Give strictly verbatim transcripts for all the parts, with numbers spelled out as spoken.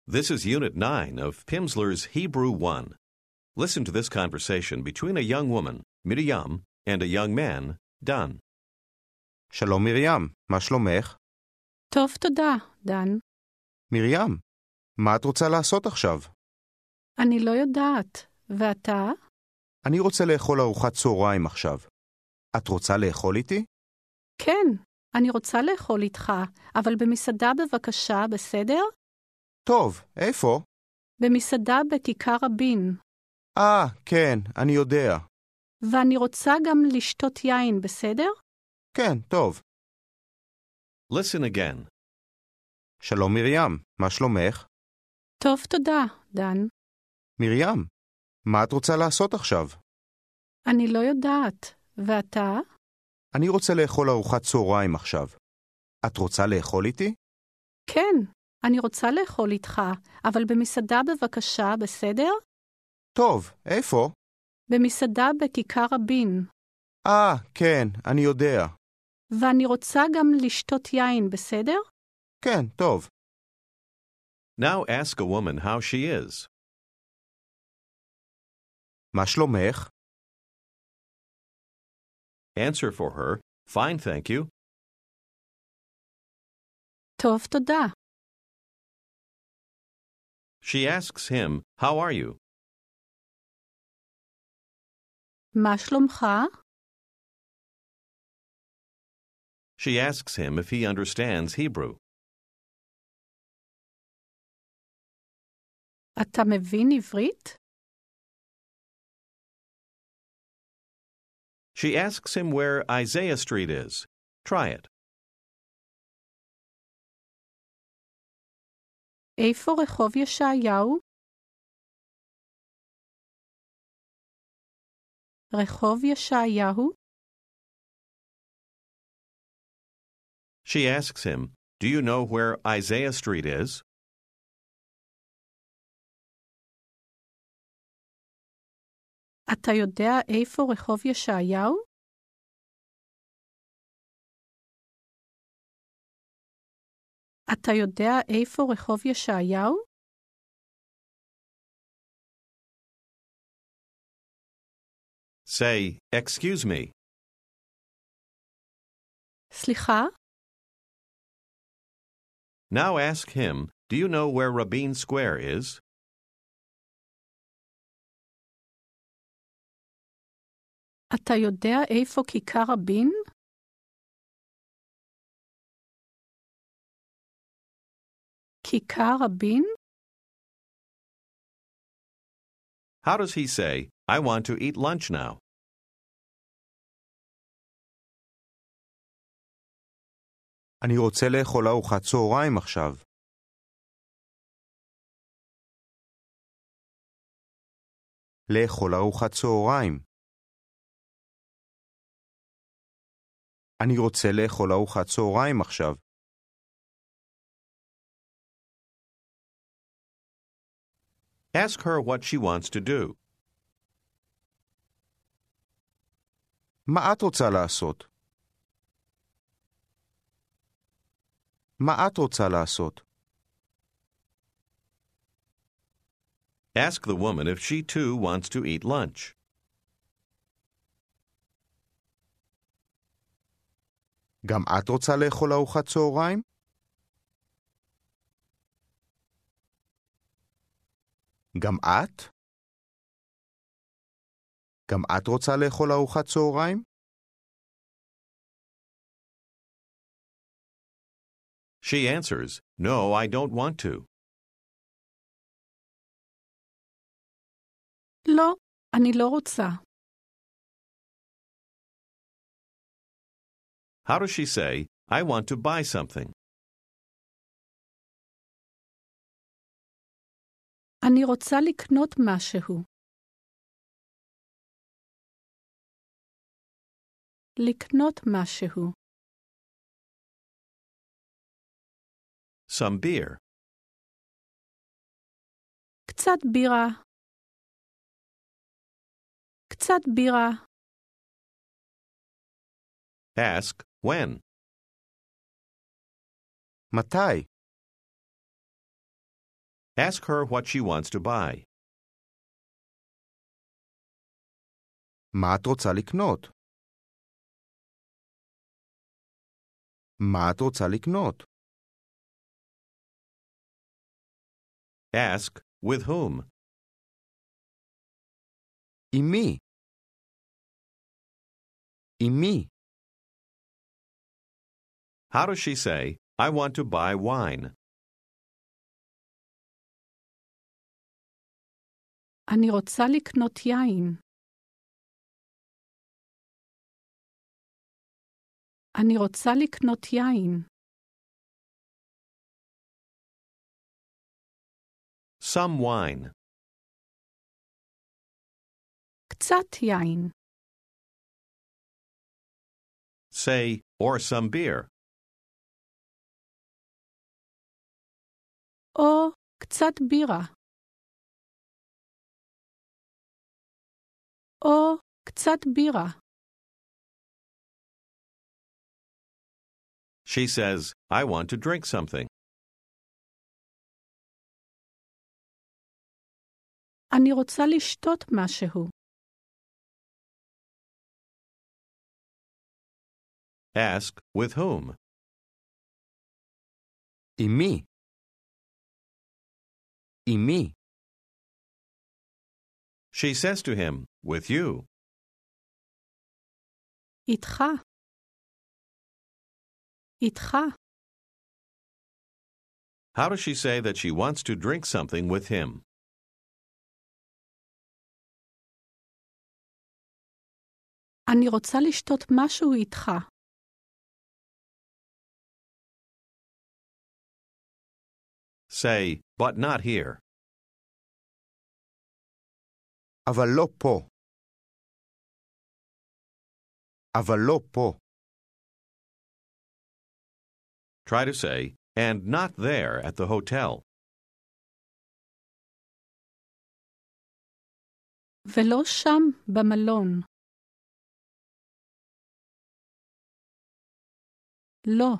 This is Unit nine of Pimsleur's Hebrew one. Listen to this conversation between a young woman, Miriam, and a young man, Dan. שלום מרים, מה שלומך? טוב, תודה, דן. מרים, מה את רוצה לעשות עכשיו? אני לא יודעת. ואתה? אני רוצה לאכול ארוחת צהריים עכשיו. את רוצה לאכול איתי? כן, אני רוצה לאכול איתך, אבל במסעדה בבקשה, בסדר? טוב, איפה? במסעדה בכיכר רבין. אה, כן, אני יודע. ואני רוצה גם לשתות יין, בסדר? כן, טוב. Listen again. שלום מרים, מה שלומך? טוב, תודה, דן. מרים, מה את רוצה לעשות עכשיו? אני לא יודעת. ואתה? אני רוצה לאכול ארוחת צהריים עכשיו. את רוצה לאכול איתי? כן, אני רוצה לאכול איתך, אבל במסעדה בבקשה, בסדר? טוב, איפה? במסעדה בכיכר רבין. אה, כן, אני יודע. ואני רוצה גם לשתות יין, בסדר? כן, טוב. Now ask a woman how she is. מה שלומך? Answer for her, fine, thank you. טוב, תודה. She asks him, how are you? מה שלומך? She asks him if he understands Hebrew. אתה מבין עברית? She asks him where Isaiah Street is. Try it. איפה רחוב ישעיהו? רחוב ישעיהו? She asks him, do you know where Isaiah Street is? אתה יודע איפה רחוב ישעיהו? אתה יודע איפה רחוב ישעיהו? Say, excuse me. סליחה? Now ask him, do you know where Rabin Square is? אתה יודע איפה כיכר רבין? כיכר רבין? How does he say, I want to eat lunch now? אני רוצה לאכול ארוחת צהריים עכשיו. לאכול ארוחת צהריים. אני רוצה לאכול ארוחת צהריים עכשיו. Ask her what she wants to do. מה את רוצה לעשות? מה את רוצה לעשות? Ask the woman if she too wants to eat lunch. גם את רוצה לאכול ארוחת צהריים? גם את? גם את רוצה לאכול ארוחת צהריים? She answers, no, I don't want to. לא, אני לא רוצה. How does she say, I want to buy something? אני רוצה לקנות משהו. לקנות משהו. Some beer. קצת בירה. קצת בירה. Ask, when? מתי? Ask her what she wants to buy. מה את רוצה לקנות? מה את רוצה לקנות? Ask, with whom? עם מי? עם מי? How does she say, I want to buy wine? אני רוצה לקנות יין. אני רוצה לקנות יין. Some wine. קצת יין. Say, or some beer. או קצת בירה. או קצת בירה. She says, I want to drink something. אני רוצה לשתות משהו. Ask, with whom? עם מי? עם מי? She says to him, with you. איתך. איתך. How does she say that she wants to drink something with him? אני רוצה לשתות משהו איתך. Say, but not here. אבל לא פה. אבל לא פה. Try to say, and not there at the hotel. ולא שם במלון. לא.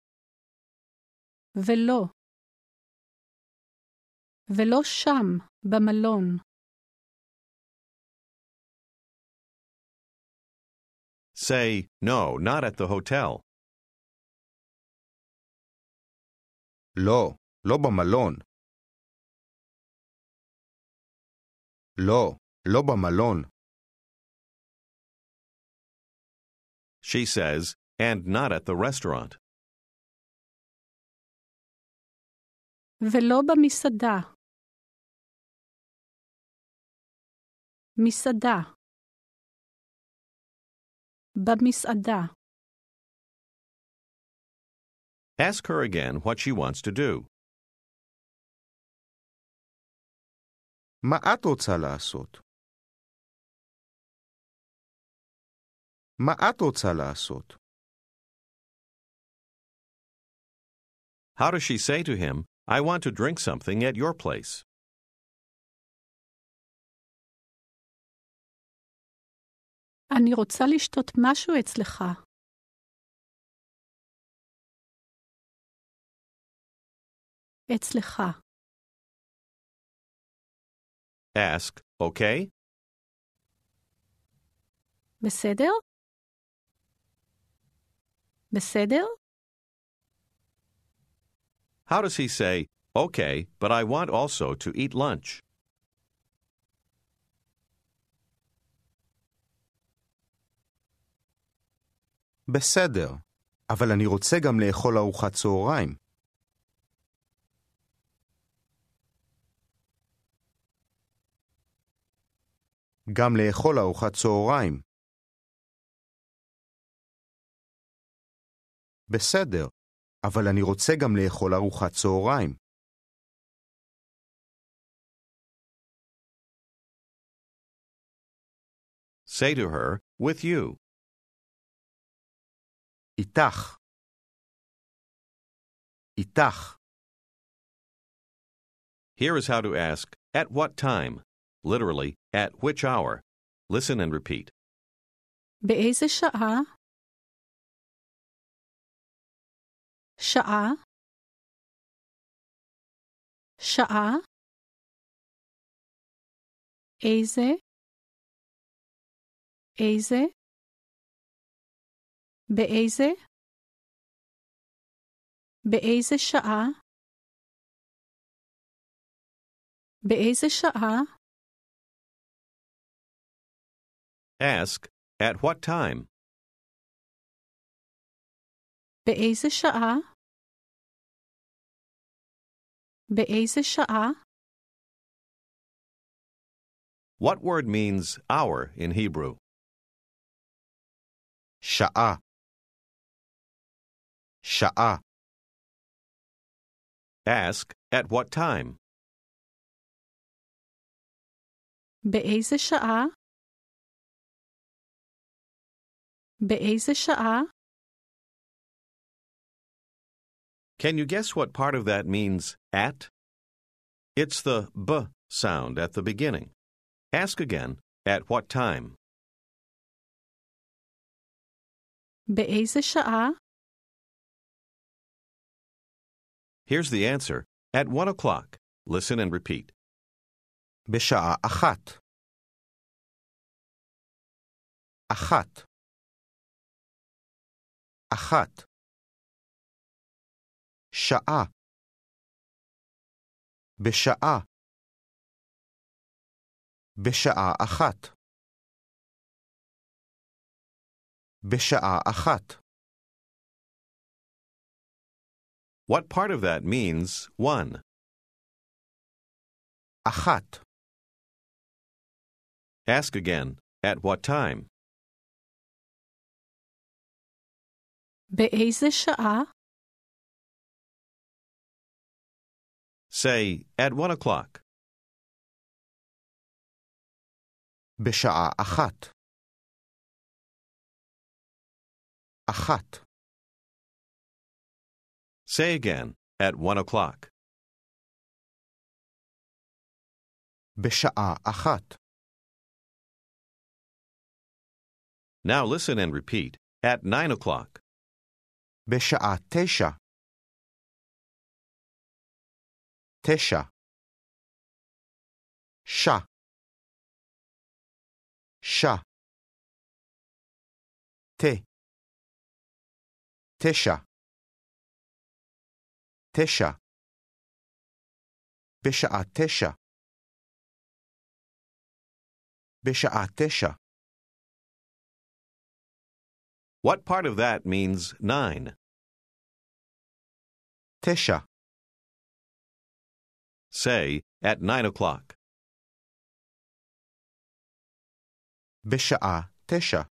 ולא. ולא שם במלון. Say, no, not at the hotel. לא, לא במלון. לא, לא במלון. She says, and not at the restaurant. ולא במסעדה. מסעדה. במסעדה. Ask her again what she wants to do. מה את רוצה לעשות? מה את רוצה לעשות? How does she say to him, I want to drink something at your place? אני רוצה לשתות משהו אצלך. אצלך. Ask, okay? בסדר? בסדר? How does he say, okay, but I want also to eat lunch? בסדר, אבל אני רוצה גם לאכול ארוחת צהריים. גם לאכול ארוחת צהריים. בסדר, אבל אני רוצה גם לאכול ארוחת צהריים. Say to her, with you. איתך. איתך. Here is how to ask, at what time? Literally, at which hour? Listen and repeat. באיזה שעה? שעה? שעה? איזה, איזה, באיזה, באיזה שעה, באיזה שעה, Ask, at what time? באיזה שעה, באיזה שעה, What word means hour in Hebrew? שעה, שעה, Ask, at what time? באיזה שעה, באיזה שעה, Can you guess what part of that means at? It's the b sound at the beginning. Ask again, at what time? באיזה שעה, Here's the answer, at one o'clock. Listen and repeat. בשעה אחת, אחת, אחת, שעה, בשעה, בשעה אחת, בשעה אחת. What part of that means one? אחת, Ask again, at what time? באיזה שעה, Say, at one o'clock. בשעה אחת, אחת, Say again, at one o'clock. בשעה אחת. Now listen and repeat, at nine o'clock. בשעה תשע, תשע, ש, ש, ת, תשע, תשע, בשעה תשע, בשעה תשע. What part of that means nine? תשע, Say, at nine o'clock. בשעה תשע.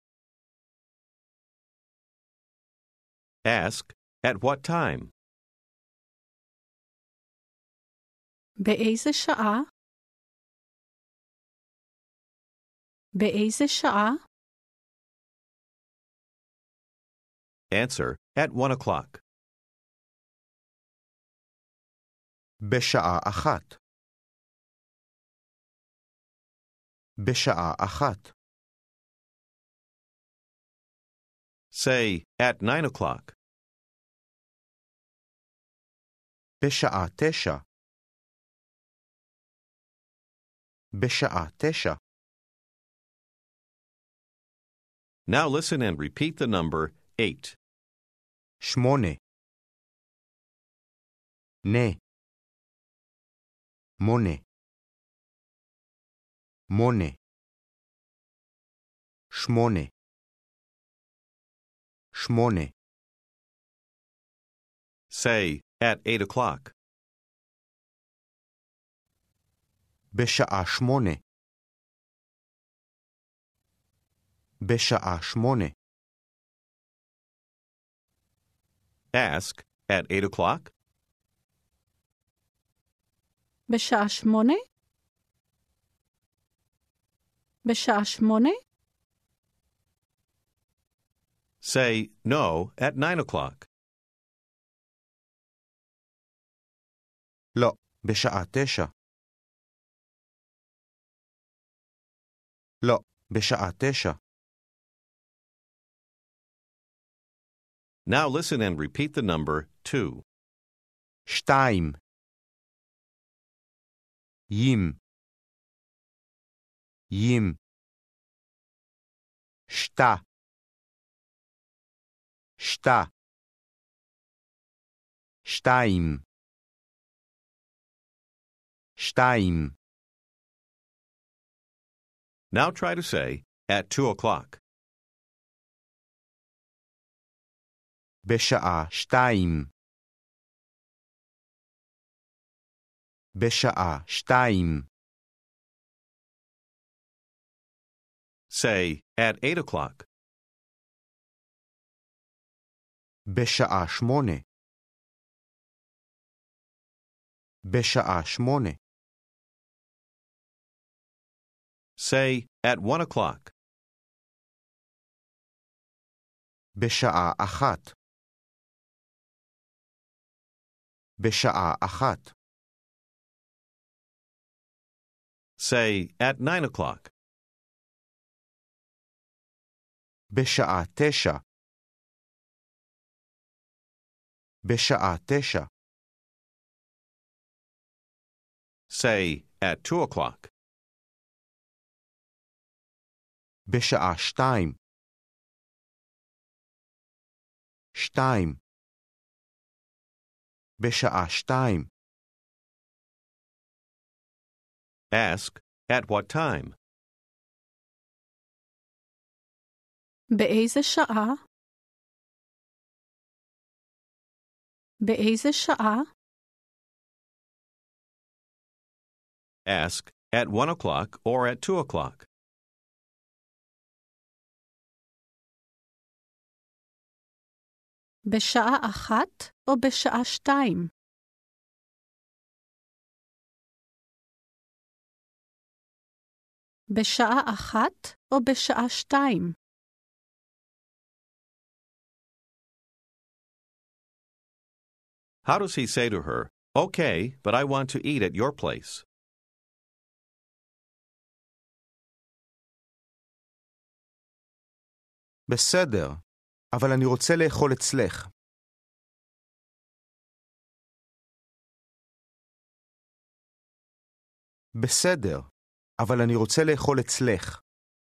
Ask, at what time? באיזה שעה, באיזה שעה, Answer, at one o'clock. בשעה אחת. בשעה אחת. Say, at nine o'clock. בשעה תשע. בשעה תשע. Now listen and repeat the number eight. שמונה. נה. מונה. מונה. שמונה. שמונה. Say, at eight o'clock. בשעה שמונה. בשעה שמונה. Ask, at eight o'clock. בשעה שמונה, בשעה שמונה, Say, no, at nine o'clock. לא, בשעה תשע. לא, בשעה תשע. Now listen and repeat the number two. שתיים. ים. ים, שתה, שתה, שתיים, שתיים. Now try to say, at two o'clock. בשעה שתיים. בשעה שתיים. Say, at eight o'clock. בשעה שמונה. בשעה שמונה. Say, at one o'clock. בשעה אחת. בשעה אחת. Say, at nine o'clock. בשעה תשע. בשעה תשע. Say, at two o'clock. בשעה שתיים. שתיים. בשעה שתיים. Ask, at what time? באיזה שעה? באיזה שעה? Ask, at one o'clock or at two o'clock. בשעה אחת או בשעה שתיים? בשעה אחת או בשעה שתיים? How does he say to her, okay, but I want to eat at your place? בסדר, אבל אני רוצה לאכול אצלך. בסדר, אבל אני רוצה לאכול אצלך.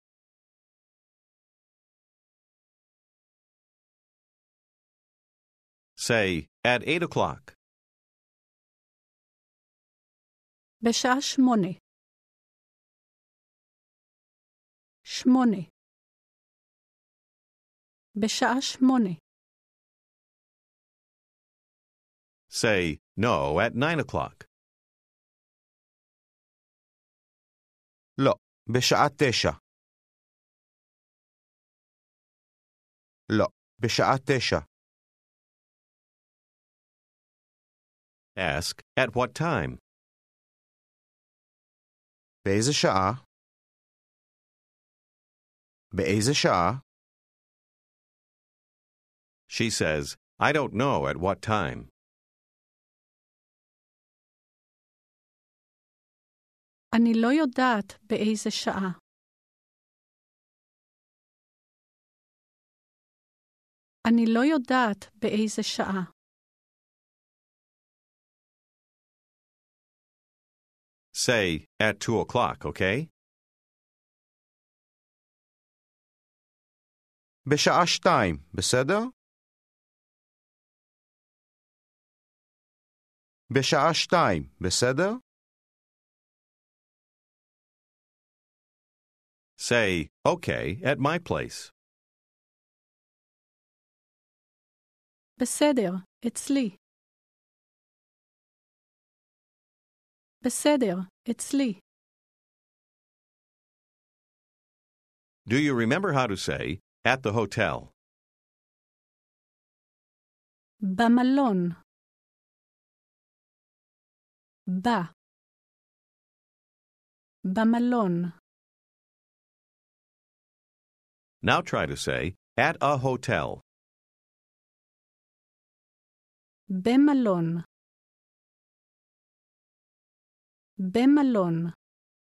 Say, at eight o'clock. בשעה שמונה. שמונה. בשעה שמונה. Say, no, at nine o'clock. לא, בשעה תשע. לא, בשעה תשע. Ask, at what time? באיזה שעה? באיזה שעה? She says, I don't know at what time. אני לא יודעת באיזה שעה. אני לא יודעת באיזה שעה. Say, at two o'clock, okay? בשעה שתיים, בסדר? בשעה שתיים, בסדר? Say, okay, at my place. בסדר, אצלי. בסדר, אצלי. Do you remember how to say, at the hotel? במלון. ב. במלון. Now try to say, at a hotel. במלון. במלון.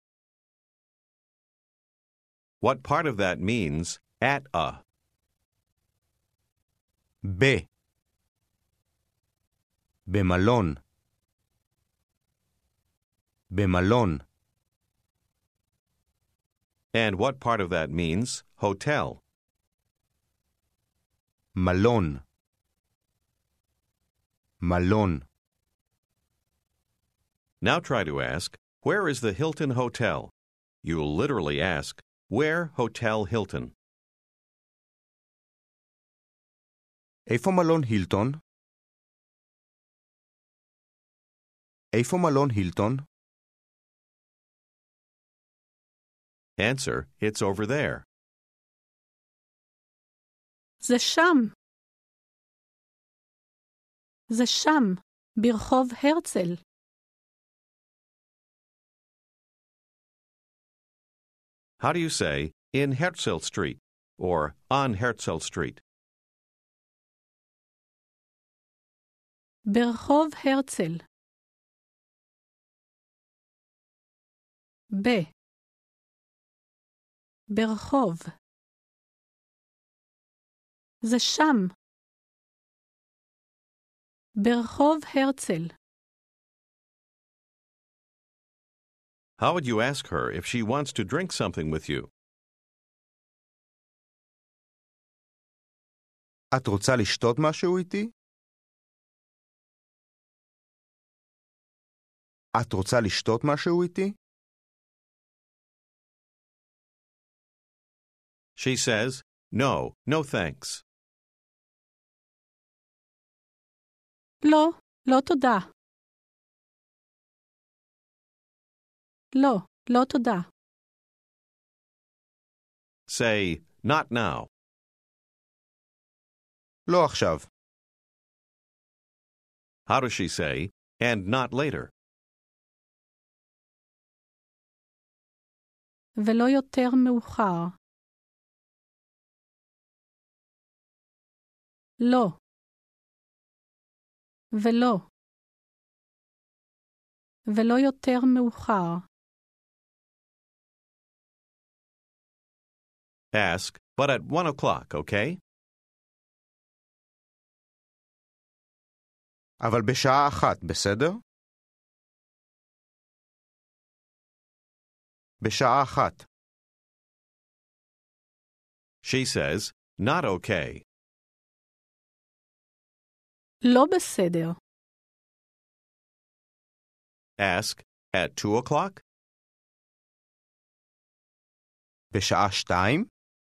What part of that means, at a? ב. במלון. במלון. And what part of that means hotel? מלון. מלון. Now try to ask, where is the Hilton Hotel? You'll literally ask, where Hotel Hilton? איפה מלון הילטון? איפה מלון הילטון? Answer, it's over there. זה שם. זה שם, ברחוב הרצל. How do you say, in Herzl Street, or on Herzl Street? ברחוב הרצל. ב. ברחוב. זה שם. ברחוב הרצל. How would you ask her if she wants to drink something with you? את רוצה לשתות משהו איתי? את רוצה לשתות משהו איתי? She says, no, no thanks. לא, לא תודה. לא, לא תודה. Say, not now. לא עכשיו. How does she say, and not later? ולא יותר מאוחר. לא. ולא. ולא יותר מאוחר. Ask, but at one o'clock, okay? אבל בשעה אחת, בסדר? בשעה אחת. She says, not okay. לא בסדר. Ask, at two o'clock? בשעה שתיים?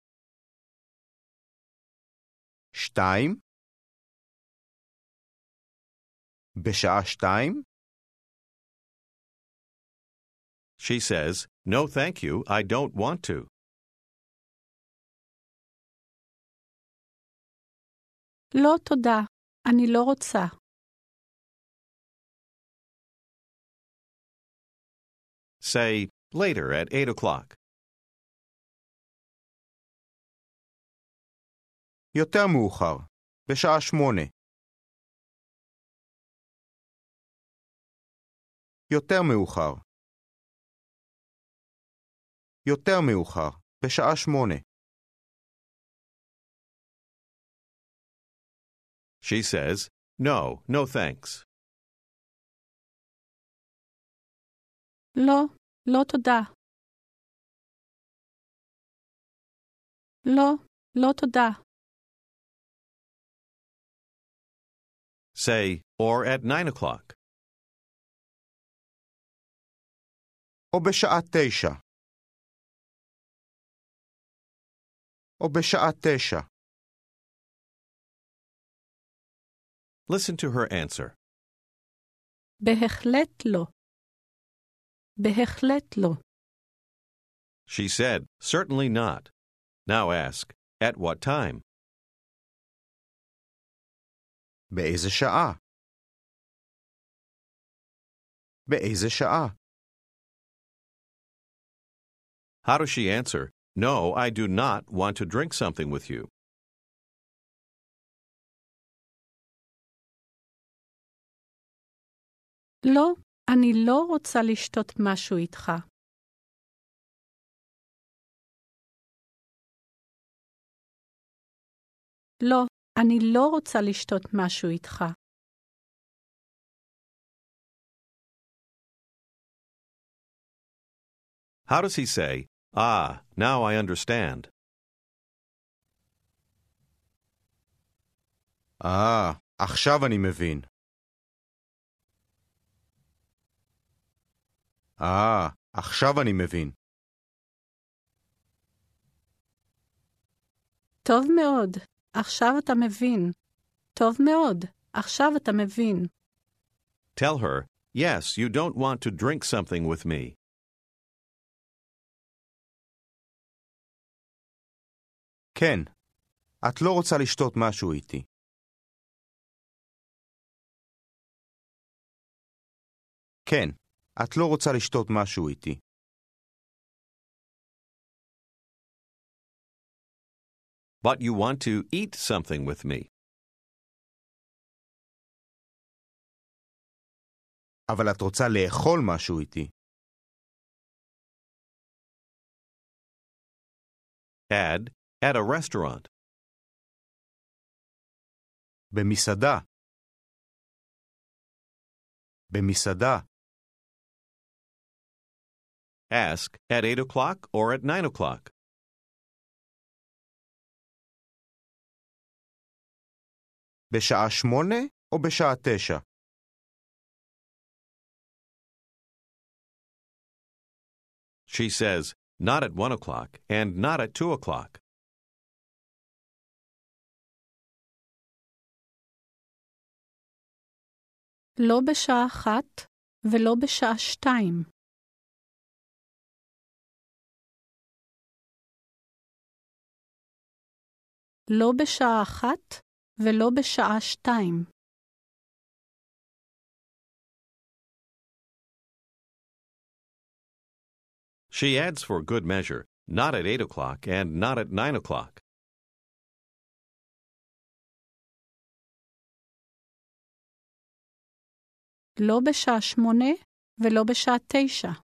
שתיים? בשעה שתיים? She says, no thank you, I don't want to. לא תודה, אני לא רוצה. Say, later at eight o'clock. יותר מאוחר, בשעה שמונה. יותר מאוחר. יותר מאוחר, בשעה שמונה. She says, no, no thanks. לא, לא תודה. לא, לא תודה. Say, or at nine o'clock. או בשעה תשע. או בשעה תשע. Listen to her answer. בהחלט לא. בהחלט לא. She said, certainly not. Now ask, at what time? באיזה שעה? באיזה שעה? How does she answer, no, I do not want to drink something with you? לא, אני לא רוצה לשתות משהו איתך. לא, אני לא רוצה לשתות משהו איתך. How does he say, Ah, now I understand. אה, עכשיו אני מבין. אה, עכשיו אני מבין. טוב מאוד, עכשיו אתה מבין. טוב מאוד, עכשיו אתה מבין. Tell her, yes, you don't want to drink something with me. כן, את לא רוצה לשתות משהו איתי. כן, את לא רוצה לשתות משהו איתי. But you want to eat something with me. אבל את רוצה לאכול משהו איתי. Add, at a restaurant. במסעדה. במסעדה. Ask, at eight o'clock or at nine o'clock. בשעה שמונה או בשעה תשע? She says, not at one o'clock and not at two o'clock. לא בשעה אחת ולא בשעה שתיים. לא בשעה אחת ולא בשעה שתיים. She adds for good measure, not at eight o'clock and not at nine o'clock. לא בשעה שמונה ולא בשעה תשע.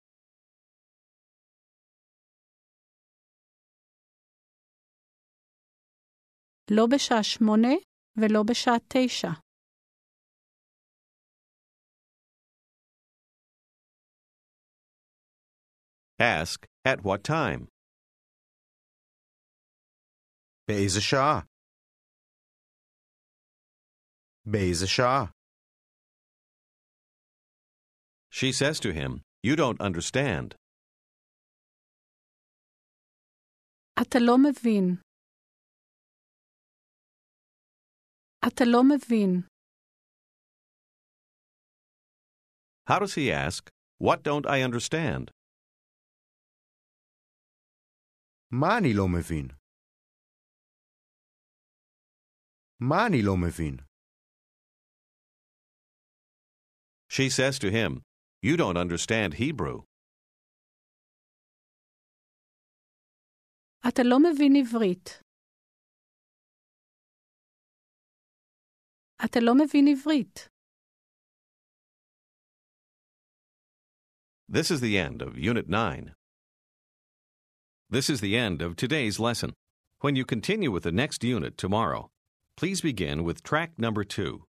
לא בשעה שמונה ולא בשעה תשע. Ask, at what time? באיזה שעה? באיזה שעה? She says to him, you don't understand. אתה לא מבין. אתה לא מבין. How does he ask, what don't I understand? מה אני לא מבין? מה אני לא מבין? She says to him, you don't understand Hebrew. אתה לא מבין עברית. אתה לא מבין עברית. This is the end of Unit nine. This is the end of today's lesson. When you continue with the next unit tomorrow, please begin with track number two.